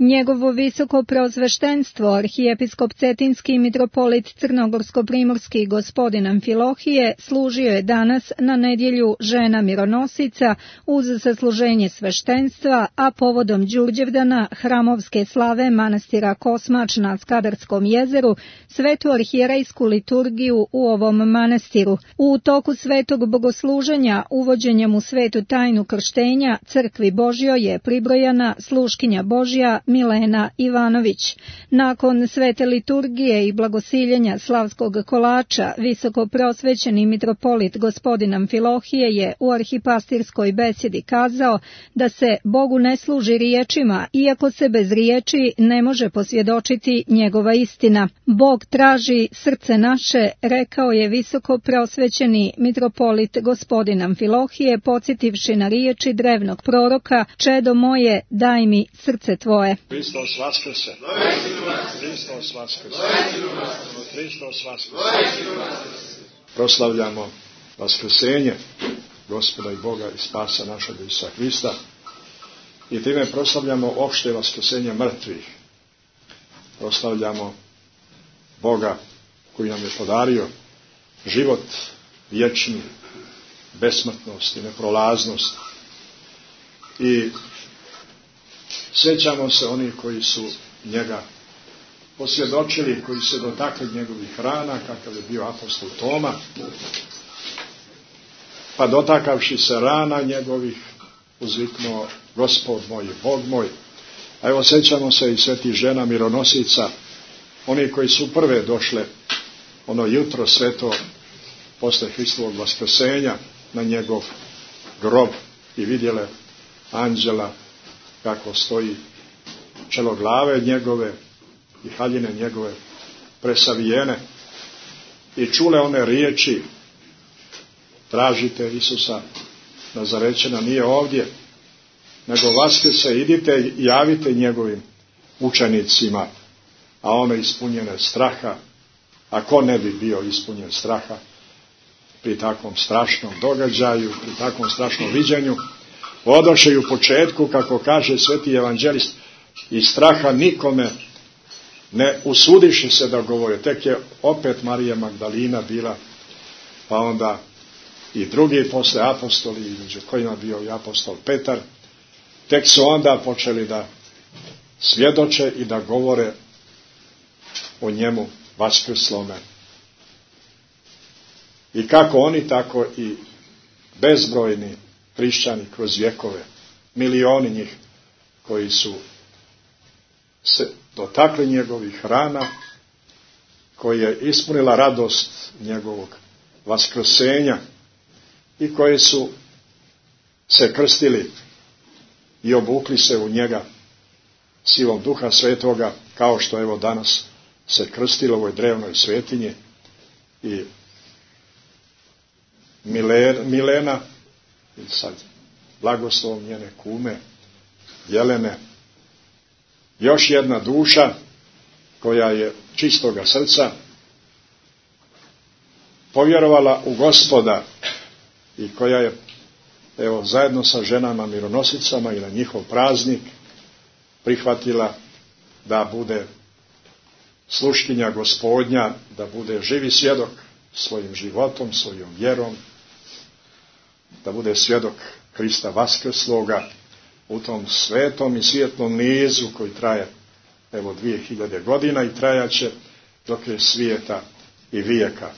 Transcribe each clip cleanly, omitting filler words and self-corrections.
Njegovo visoko preosveštenstvo, arhijepiskop Cetinski mitropolit Crnogorsko-primorski gospodin Amfilohije, služio je danas na nedjelju žena mironosica uz sasluženje sveštenstva, a povodom Đurđevdana hramovske slave manastira Kosmač na Skadarskom jezeru, svetu arhijerejsku liturgiju u ovom manastiru. U toku svetog bogosluženja, uvođenjem u svetu tajnu krštenja, crkvi Božjoj je pribrojana sluškinja Božja Milena Ivanović. Nakon svete liturgije i blagosiljenja slavskog kolača, visoko prosvećeni mitropolit gospodin Amfilohije je u arhipastirskoj besjedi kazao da se Bogu ne služi riječima, iako se bez riječi ne može posvjedočiti njegova istina. Bog traži srce naše, rekao je visoko preosvećeni mitropolit gospodin Amfilohije, podsjetivši na riječi drevnog proroka: čedo moje, daj mi srce tvoje. Hristos vaskrse! Hristos vaskrse! Hristos vaskrse! Proslavljamo vaskrsenje Gospoda i Boga i spasa našeg Isusa Hrista i time proslavljamo opšte vaskrsenje mrtvih. Proslavljamo Boga koji nam je podario život vječni, besmrtnost i neprolaznost. I sjećamo se onih koji su njega posvjedočili, koji se dotakli njegovih rana, kakav je bio apostol Toma, pa dotakavši se rana njegovih uzviknuo: Gospod moj, Bog moj. A evo sjećamo se i svetih žena mironosica, oni koji su prve došle ono jutro sveto posle Hristovog vaskrsenja na njegov grob i vidjele anđela kako stoji čelo glave njegove i haljine njegove presavijene i čule one riječi: tražite Isusa Nazarećana, nije ovdje, nego vaskrse, idite i javite njegovim učenicima. A one ispunjene straha, a ko ne bi bio ispunjen straha pri takvom strašnom događaju, pri takvom strašnom viđenju, odoše i u početku, kako kaže sveti evanđelist, i straha nikome ne usudiše se da govore. Tek je opet Marija Magdalina bila, pa onda i drugi posle apostoli, među kojima bio i apostol Petar, tek su onda počeli da svjedoče i da govore o njemu vaskrslome. I kako oni, tako i bezbrojni hrišćani kroz vjekove, milioni njih koji su se dotakli njegovih rana, koji je ispunila radost njegovog vaskrsenja i koji su se krstili i obukli se u njega silom Duha Svetoga, kao što evo danas se krstilo u ovoj drevnoj svetinji i Milena i sad blagoslovom njene kume Jelene, još jedna duša koja je čistoga srca povjerovala u Gospoda i koja je evo zajedno sa ženama mironosicama i na njihov praznik prihvatila da bude sluškinja Gospodnja, da bude živi svjedok svojim životom, svojom vjerom, da bude svjedok Hrista vaskrsloga u tom svetom i svijetlom nizu koji traje evo 2000 godina i trajaće dok je svijeta i vijeka.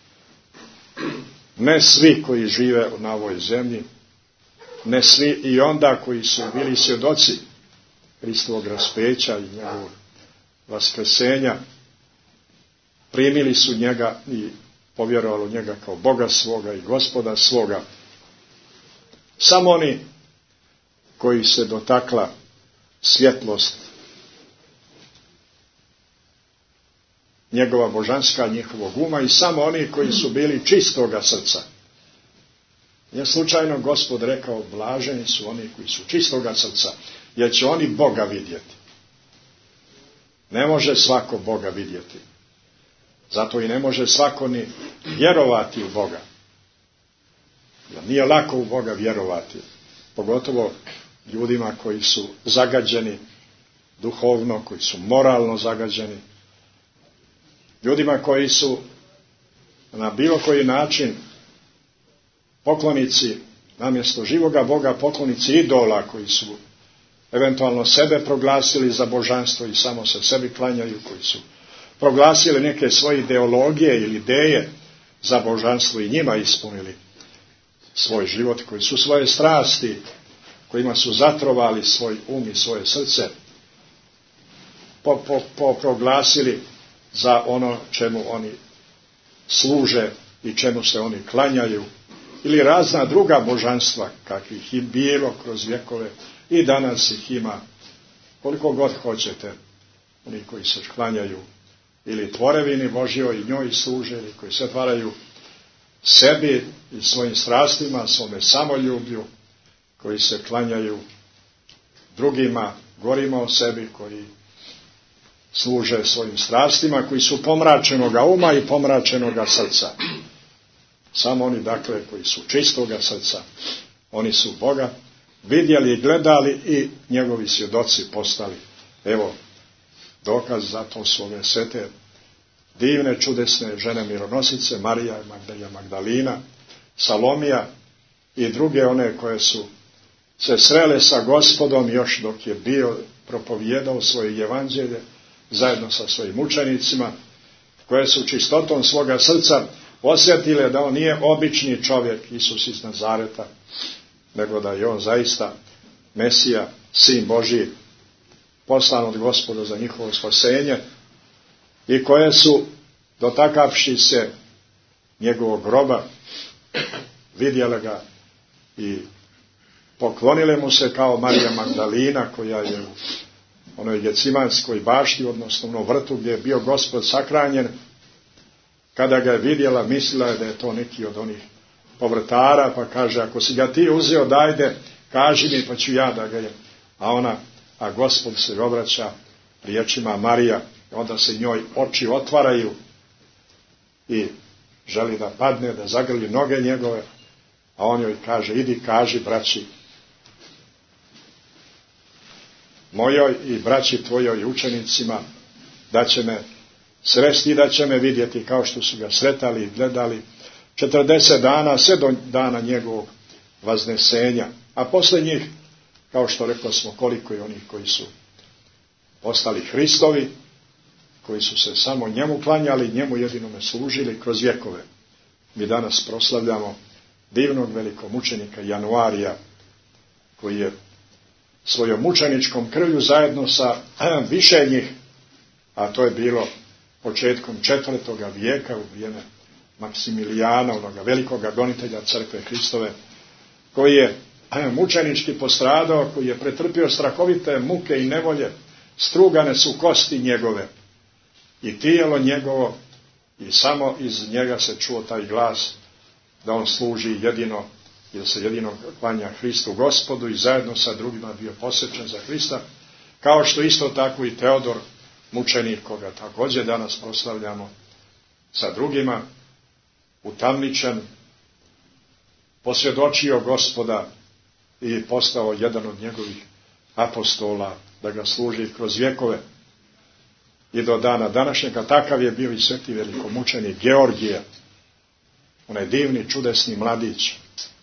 Ne svi koji žive na ovoj zemlji, ne svi i onda koji su bili svjedoci Hristovog raspeća i njegovog vaskrsenja, primili su njega i povjerovali u njega kao Boga svoga i Gospoda svoga. Samo oni koji se dotakla svjetlost njegova božanska, njihovog uma, i samo oni koji su bili čistoga srca. Nije slučajno Gospod rekao: blaženi su oni koji su čistoga srca, jer će oni Boga vidjeti. Ne može svako Boga vidjeti. Zato i ne može svako ni vjerovati u Boga. Jer nije lako u Boga vjerovati. Pogotovo ljudima koji su zagađeni duhovno, koji su moralno zagađeni, ljudima koji su na bilo koji način poklonici, namjesto živoga Boga, poklonici idola, koji su eventualno sebe proglasili za božanstvo i samo se sebi klanjaju, koji su proglasili neke svoje ideologije ili ideje za božanstvo i njima ispunili svoj život, koji su svoje strasti, kojima su zatrovali svoj um i svoje srce, proglasili za ono čemu oni služe i čemu se oni klanjaju, ili razna druga božanstva, kakvih i bilo kroz vjekove, i danas ih ima koliko god hoćete, oni koji se klanjaju ili tvorevini Božjoj i njoj služe, ili koji se tvaraju sebi i svojim strastima, svome samoljublju, koji se klanjaju drugima, gorima o sebi, koji služe svojim strastima, koji su pomračenoga uma i pomračenoga srca. Samo oni, dakle, koji su čistoga srca, oni su Boga vidjeli i gledali i njegovi svjedoci postali. Evo, dokaz za to su ove svete, divne, čudesne žene mironosice, Marija Magdalina, Salomija i druge one koje su se srele sa Gospodom još dok je bio propovijedao svoje evanđelje zajedno sa svojim učenicima, koje su čistotom svoga srca osjetile da on nije obični čovjek, Isus iz Nazareta, nego da je on zaista Mesija, Sin Božji, poslan od Gospoda za njihovo spasenje, i koje su, dotakavši se njegovog groba, vidjele ga i poklonile mu se kao Marija Magdalina, koja je u onoj Gecimanskoj bašti, odnosno onom vrtu gdje je bio Gospod sakranjen. Kada ga je vidjela, mislila je da je to neki od onih povrtara, pa kaže, ako si ga ti uzeo, dajde, kaži mi, pa ću ja da ga je. A Gospod se obraća riječima Marija, onda se njoj oči otvaraju i želi da padne, da zagrli noge njegove, a on joj kaže, idi kaži braći mojoj i braći tvojoj učenicima da će me sresti i da će me vidjeti kao što su ga sretali i gledali 40 dana, sve do dana njegovog vaznesenja. A posle njih, kao što rekli smo, koliko je onih koji su postali Hristovi, koji su se samo njemu klanjali, njemu jedinome služili kroz vjekove. Mi danas proslavljamo divnog velikomučenika Januarija, koji je svojom mučeničkom krvlju zajedno sa više njih, a to je bilo početkom 4. vijeka u vrijeme Maksimilijana, onoga velikoga gonitelja crkve Hristove, koji je mučenički postradao, koji je pretrpio strahovite muke i nevolje, strugane su kosti njegove i tijelo njegovo, i samo iz njega se čuo taj glas da on služi jedino, jer se jedino klanja Hristu Gospodu i zajedno sa drugima bio posvećen za Hrista, kao što isto tako i Teodor, mučenik, koga također danas proslavljamo, sa drugima utamničen, posvjedočio Gospoda i postao jedan od njegovih apostola, da ga služi kroz vjekove i do dana današnjega. Takav je bio i sveti velikomučenik Georgije, onaj divni, čudesni mladić,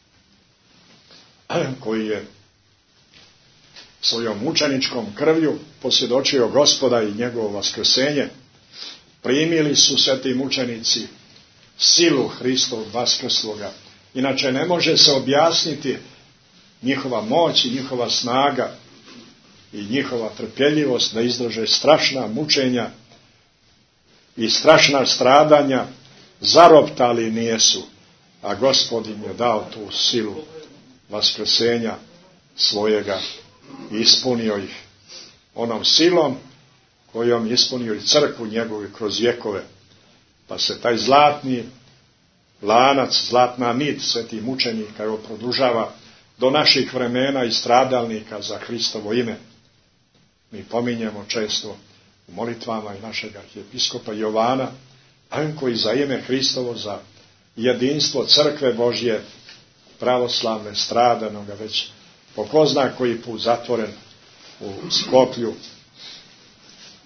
koji je svojom mučeničkom krvlju posvjedočio Gospoda i njegovo vaskrsenje. Primili su sveti mučenici silu Hristovog vaskrsloga. Inače ne može se objasniti njihova moć i njihova snaga i njihova trpjeljivost da izdrže strašna mučenja i strašna stradanja, zaroptali nijesu, a Gospod im je dao tu silu vaskrsenja svojega i ispunio ih onom silom kojom je ispunio i crkvu njegovu kroz vjekove. Pa se taj zlatni lanac, zlatna nit svetih mučenika evo produžava do naših vremena i stradalnika za Hristovo ime. Mi pominjemo često u molitvama i našeg arhijepiskopa Jovana, koji za ime Hristovo, za jedinstvo crkve Božje pravoslavne, stradanoga već po ko zna koji put zatvoren u Skoplju,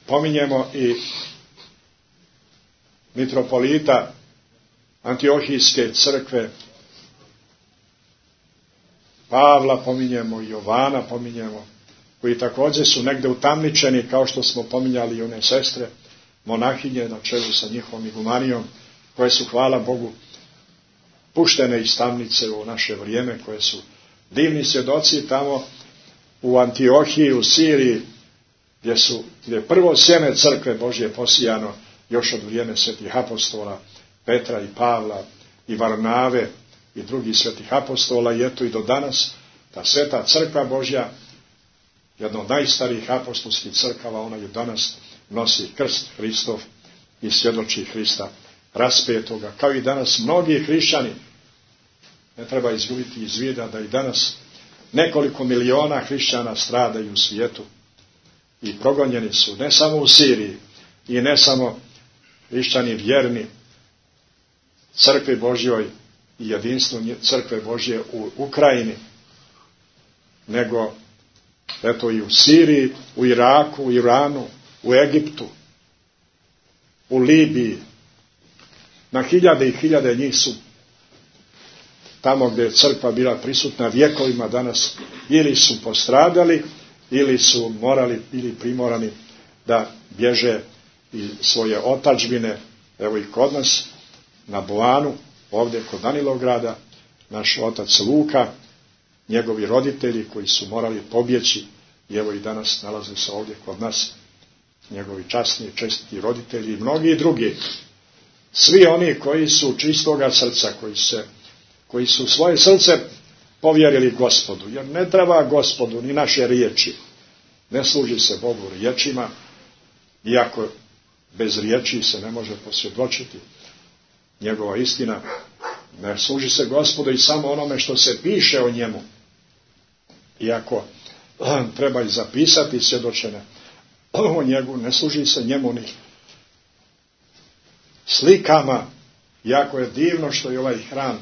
Pominjemo i mitropolita Antiohijske crkve, Pavla pominjemo, Jovana pominjemo, koji također su negde utamničeni, kao što smo pominjali i one sestre, monahinje na čelu sa njihovom igumanijom, koje su, hvala Bogu, puštene iz tamnice u naše vrijeme, koje su divni svjedoci tamo u Antiohiji, u Siriji, gdje je prvo sjeme crkve Božje posijano još od vrijeme svetih apostola Petra i Pavla i Varnave i drugih svetih apostola, i eto i do danas ta sveta crkva Božja, jedna od najstarijih apostolskih crkava, ona je danas nosi krst Hristov i svjedoči Hrista raspetoga, kao i danas mnogi hrišćani. Ne treba izgubiti iz vida da i danas nekoliko miliona hrišćana stradaju u svijetu i progonjeni su ne samo u Siriji i ne samo hrišćani vjerni crkvi Božjoj i jedinstvu crkve Božje u Ukrajini, nego eto i u Siriji, u Iraku, u Iranu, u Egiptu, u Libiji. Na hiljade i hiljade njih su tamo gdje je crkva bila prisutna vjekovima danas ili su postradali, ili su morali ili primorani da bježe iz svoje otadžbine. Evo i kod nas na Boanu, ovdje kod Danilograda, naš otac Luka, njegovi roditelji koji su morali pobjeći, i evo i danas nalaze se ovdje kod nas njegovi časni i čestiti roditelji i mnogi drugi. Svi oni koji su čistoga srca, koji su svoje srce povjerili Gospodu, jer ne treba Gospodu ni naše riječi. Ne služi se Bogu riječima, iako bez riječi se ne može posvjedočiti njegova istina. Ne služi se Gospodu i samo onome što se piše o njemu, iako treba i zapisati svjedočene o njegu. Ne služi se njemu ni slikama, jako je divno što je ovaj hram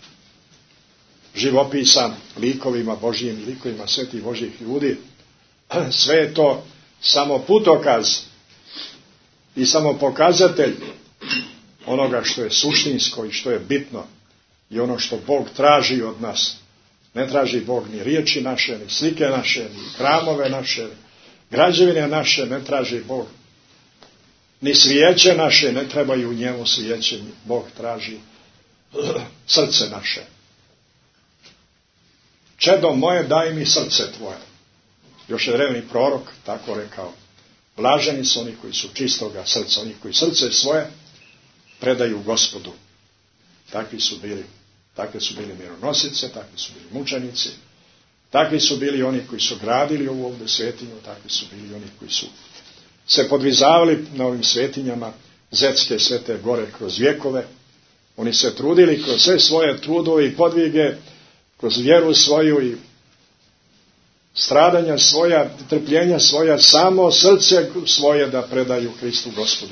živopisan likovima Božjim, likovima svetih Božjih ljudi. Sve je to samo putokaz i samo pokazatelj onoga što je suštinsko i što je bitno i ono što Bog traži od nas. Ne traži Bog ni riječi naše, ni slike naše, ni hramove naše, građevine naše, ne traži Bog. Ni svijeće naše, ne trebaju u njemu svijeće, Bog traži srce naše. Čedo moje, daj mi srce tvoje. Još je drevni prorok tako rekao. Blaženi su oni koji su čistoga srca, oni koji srce svoje predaju Gospodu. Takvi su bili mironosice, takvi su bili mučenici, takvi su bili oni koji su gradili ovu ovdje svetinju, takvi su bili oni koji su se podvizavali na ovim svetinjama Zetske Svete Gore kroz vjekove. Oni se trudili kroz sve svoje trudove i podvige, kroz vjeru svoju i stradanja svoja, trpljenja svoja, samo srce svoje da predaju Hristu Gospodu.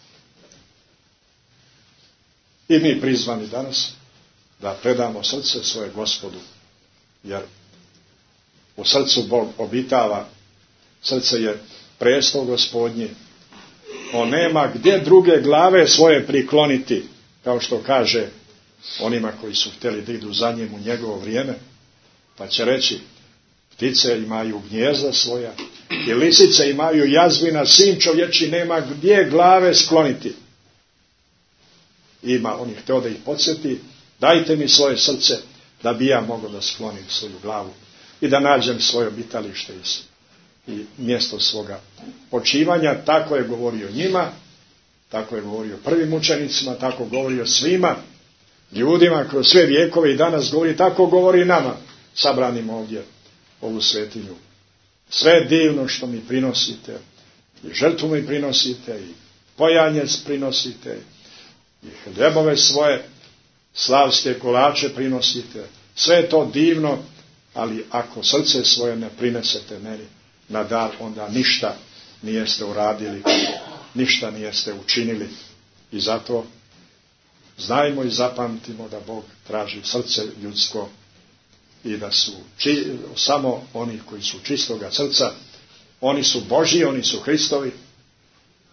I mi prizvani danas da predamo srce svoje Gospodu, jer u srcu Bog obitava, srce je prestol Gospodnji. On nema gdje druge glave svoje prikloniti, kao što kaže onima koji su htjeli da idu za njim u njegovo vrijeme, pa će reći, ptice imaju gnjezda svoja i lisice imaju jazvina, sin čovječi nema gdje glave skloniti. On je htio da ih podsjeti, dajte mi svoje srce da bi ja mogao da sklonim svoju glavu i da nađem svoje obitalište i mjesto svoga počivanja. Tako je govorio njima, tako je govorio prvim učenicima, tako govorio svima ljudima kroz sve vjekove i danas govori, tako govori nama, sabranim ovdje ovu svetinju. Sve divno što mi prinosite, i žrtvu mi prinosite, i pojanjec prinosite, i hljebove svoje, slavske kolače prinosite, sve je to divno, ali ako srce svoje ne prinesete meni na dar, onda ništa nijeste uradili, ništa nijeste učinili. I zato znajmo i zapamtimo da Bog traži srce ljudsko i da su samo oni koji su čistoga srca, oni su Božji, oni su Hristovi,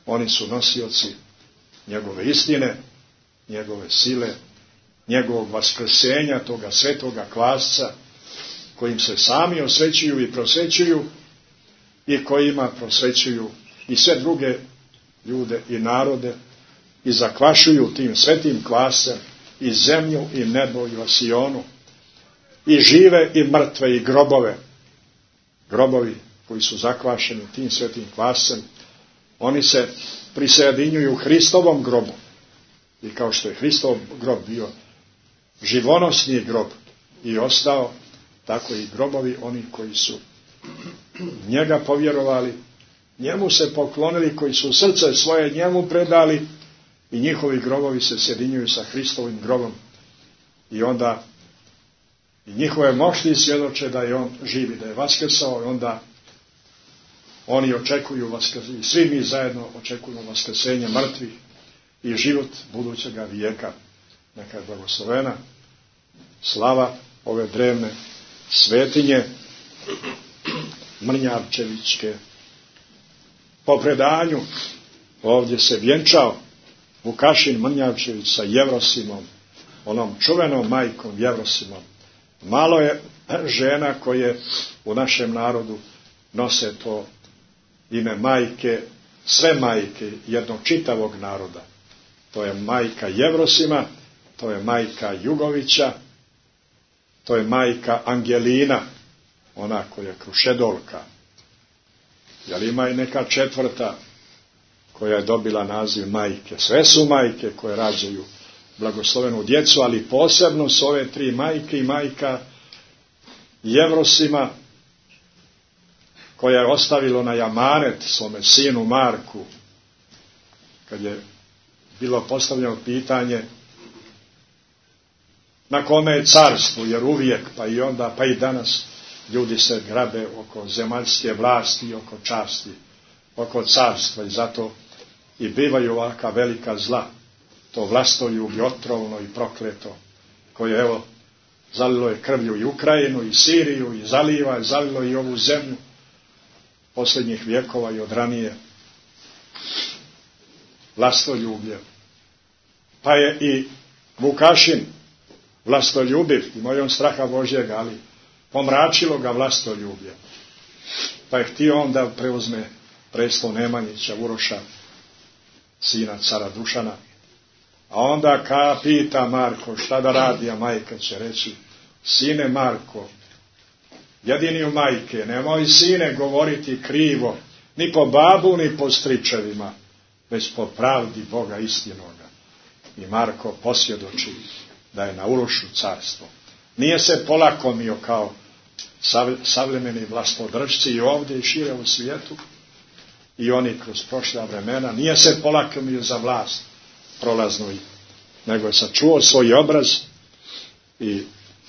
Oni su nosioci njegove istine, njegove sile, njegovog vaskrsenja, toga svetoga kvasca, kojim se sami osvećuju i prosvećuju i kojima prosvećuju i sve druge ljude i narode i zakvašuju tim svetim kvascem i zemlju i nebo i osionu i žive i mrtve i grobove. Grobovi koji su zakvašeni tim svetim kvascem, oni se prisjedinjuju Hristovom grobu. I kao što je Hristov grob bio živonosni grob i ostao, tako i grobovi oni koji su njega povjerovali, njemu se poklonili, koji su srce svoje njemu predali, i njihovi grobovi se sjedinjuju sa Hristovim grobom. I onda i njihove mošti svjedoče da je on živi, da je vaskrsao, i onda oni očekuju vaskrsenje, svi mi zajedno očekujemo vaskrsenje mrtvih i život budućega vijeka. Neka je blagoslovena slava ove drevne svetinje Mrnjavčevićke. Po predanju ovdje se vjenčao Vukašin Mrnjavčević sa Jevrosimom, onom čuvenom majkom Jevrosimom. Malo je žena koje u našem narodu nose to ime majke, sve majke jednog čitavog naroda. To je majka Jevrosima, to je majka Jugovića, to je majka Angelina, ona koja je Krušedolka. Jel ima i neka četvrta koja je dobila naziv majke? Sve su majke koje rađaju blagoslovenu djecu, ali posebno su ove tri majke i majka Jevrosima, koja je ostavilo na jamanet svome sinu Marku, kad je bilo postavljeno pitanje na kome je carstvo, jer uvijek, pa i onda, pa i danas, ljudi se grabe oko zemaljske vlasti, oko časti, oko carstva, i zato i bivaju ovaka velika zla, to vlastoljublje otrovno i prokleto, koje, evo, zalilo je krvlju i Ukrajinu i Siriju i zalilo i ovu zemlju posljednjih vjekova i od ranije. Vlastoljublje. Pa je i Vukašin vlastoljubiv i mojom straha Božjega, ali pomračilo ga vlastoljublje. Pa je htio on da preuzme prestol Nemanjića, Uroša, sina cara Dušana. A onda pita Marko šta da radi, a majka će reći: sine Marko, jedini u majke, nemoj sine govoriti krivo, ni po babu, ni po stričevima, već po pravdi Boga istinoga. I Marko posvjedoči da je na Urošu carstvo. Nije se polakomio kao savremeni vlastodržci i ovdje i šire u svijetu, i oni kroz prošla vremena, nije se polakomio za vlast prolaznu, nego je sačuo svoj obraz i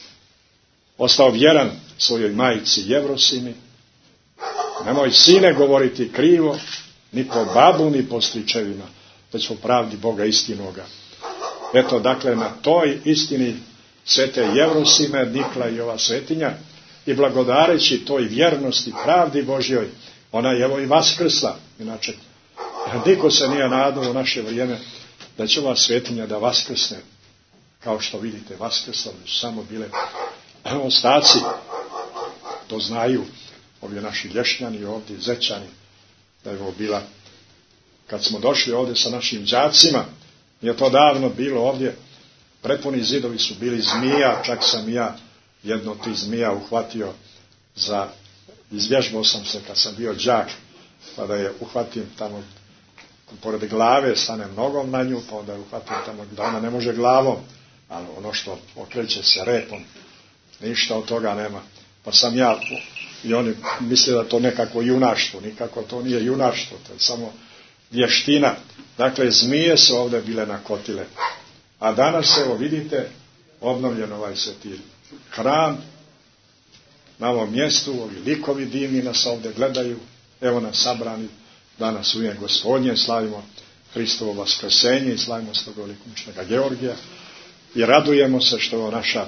ostao vjeran svojoj majci Jevrosimi. Nemoj sine govoriti krivo, ni po babu, ni po stričevima, već po pravdi Boga istinoga. Eto, dakle, na toj istini svete Jevrosime nikla i ova svetinja, i blagodareći toj vjernosti, pravdi Božjoj, ona je evo i vaskrsla. Inače, niko se nije nadao u naše vrijeme da će ova svetinja da vaskrsne. Kao što vidite, vaskrsla su samo bile ostaci. To znaju ovi naši lješnjani, ovdje Zećani, da je ovo bila, kad smo došli ovdje sa našim đacima, je to davno bilo ovdje, prepuni zidovi su bili zmija, čak sam ja jedno od tih zmija uhvatio izvježbao sam se kad sam bio đak, pa da je uhvatim tamo pored glave, stanem nogom na nju, pa onda je uhvatim tamo da ona ne može glavom, ali ono što okreće se repom, ništa od toga nema. Pa sam ja, i oni misle da to nekako junaštvo, nikako to nije junaštvo, to je samo vještina. Dakle, zmije su ovdje bile nakotile. A danas, evo vidite, obnovljen ovaj sveti hram, na ovom mjestu, ovi likovi divni nas ovdje gledaju, evo nas sabrani danas u ime Gospodnje, slavimo Hristovo vaskrsenje i slavimo Svetovog mučenika Georgija i radujemo se što je naša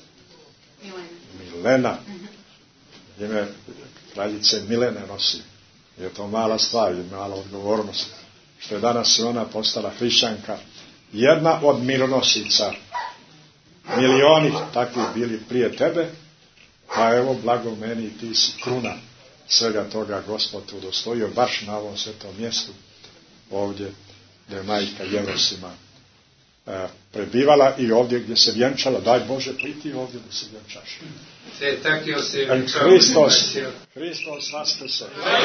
Milena, ime kraljice Milene nosi. Je to mala stvar, je mala odgovornost. što je danas i ona postala hrišćanka, jedna od mironosica. Milioni takvi bili prije tebe, a evo, blago meni, ti si kruna svega toga. Gospod udostojio baš na ovom svetom mjestu, ovdje gdje je majka Jevrosima prebivala i ovdje gdje se vjenčala. Daj Bože priti ovdje da se vjenčaš. Hristos vaskrse.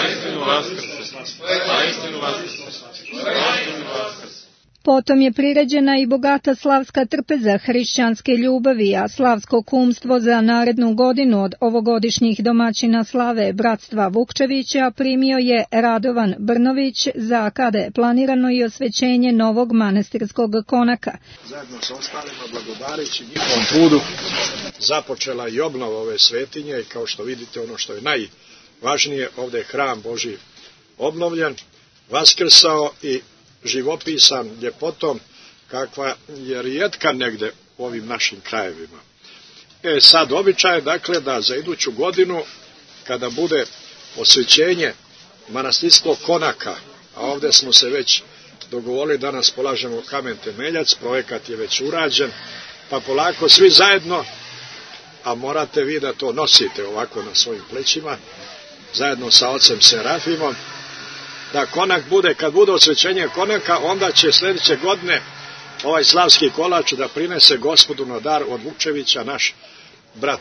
Potom je priređena i bogata slavska trpeza hrišćanske ljubavi, a slavsko kumstvo za narednu godinu od ovogodišnjih domaćina slave bratstva Vukčevića primio je Radovan Brnović, za kada je planirano i osvećenje novog manastirskog konaka. Zajedno sa ostalima blagodareći njihovom trudu započela i obnova ove svetinje i kao što vidite, ono što je najvažnije, ovdje je hram Božji obnovljen, vaskrsao i živopisan ljepotom kakva je rijetka negde u ovim našim krajevima. Sad običaj je dakle da za iduću godinu, kada bude osvećenje manastirskog konaka, a ovdje smo se već dogovorili, danas polažemo kamen temeljac, projekat je već urađen, pa polako svi zajedno, a morate vi da to nosite ovako na svojim plećima, zajedno sa ocem Serafimom, da konak bude, kad bude osvećenje konaka, onda će sljedeće godine ovaj slavski kolač da prinese Gospodu na dar od Vukčevića naš brat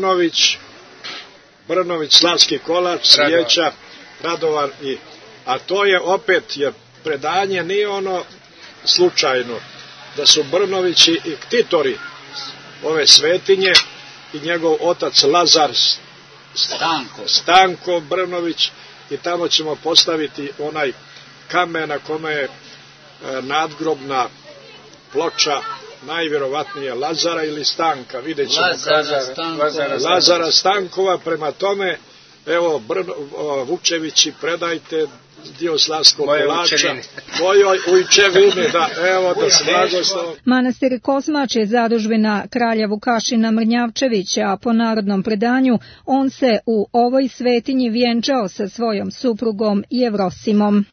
Brnović, slavski kolač, svijeća, Radovan, a to je opet, jer predanje nije ono slučajno, da su Brnovići i ktitori ove svetinje i njegov otac Lazar Stanko Brnović, i tamo ćemo postaviti onaj kamen na kome je nadgrobna ploča najvjerovatnije Lazara ili Stanka, vidjet ćemo Lazara Stankova. Prema tome, evo, Vukčevići, predajte dio slavskog kolača tvojoj ujčevini, da evo da se blagoslov. Manastir Kosmač je zadužbina kralja Vukašina Mrnjavčevića, a po narodnom predanju on se u ovoj svetinji vjenčao sa svojom suprugom Jevrosimom.